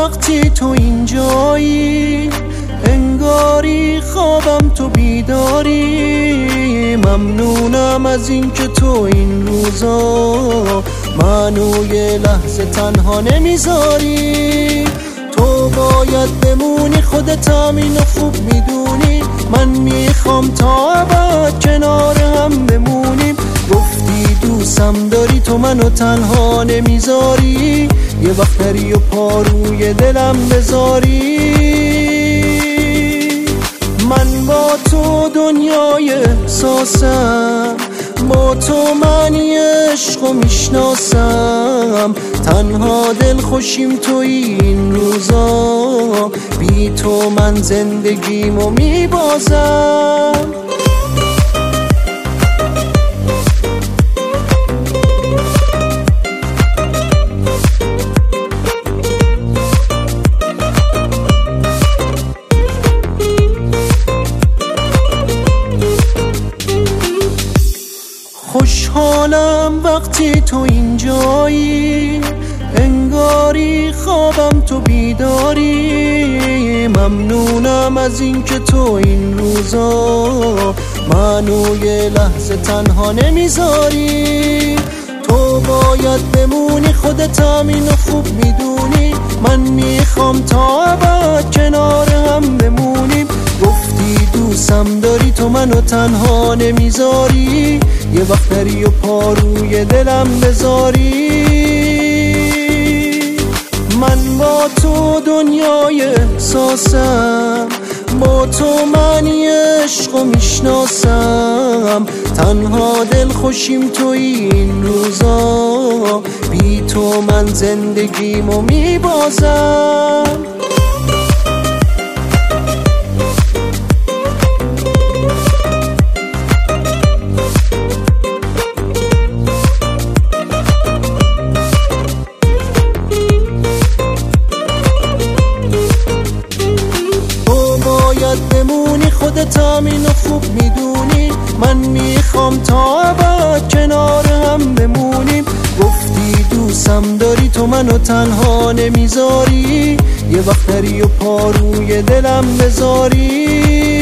وقتی تو اینجایی، انگاری خوابم تو بیداری. ممنونم از این که تو این روزا منو یه لحظه تنها نمیذاری. تو باید بمونی، خودت همینو خوب میدونی. من میخوام تا ابد کنار هم بمونیم. گفتی دوستم داری، تو منو تنها نمیذاری. یه وقت داری و پاروی دلم بذاری. من با تو دنیای احساسم، با تو معنی عشقو میشناسم. تنها دل خوشیم تو این روزا، بی تو من زندگیمو میبازم. خوشحالم وقتی تو اینجایی، انگاری خوابم تو بیداری. ممنونم از این که تو این روزا منو یه لحظه تنها نمیذاری. تو باید بمونی، خودت همینو خوب میدونی. من میخوام تا ابد کنار هم بمونیم. گفتی دوستم داری، تو منو تنها نمیذاری. یه وقت داری و پاروی دلم بذاری. من با تو دنیای احساسم، با تو معنی عشقو میشناسم. تنها دل خوشیم تو این روزا، بی تو من زندگیمو میبازم. بمونی، خودت همینو خوب میدونی. من میخوام تا ابد کنار هم بمونیم. گفتی دوستم داری، تو منو تنها نمیذاری. یه وقت داری و پاروی دلم بذاری.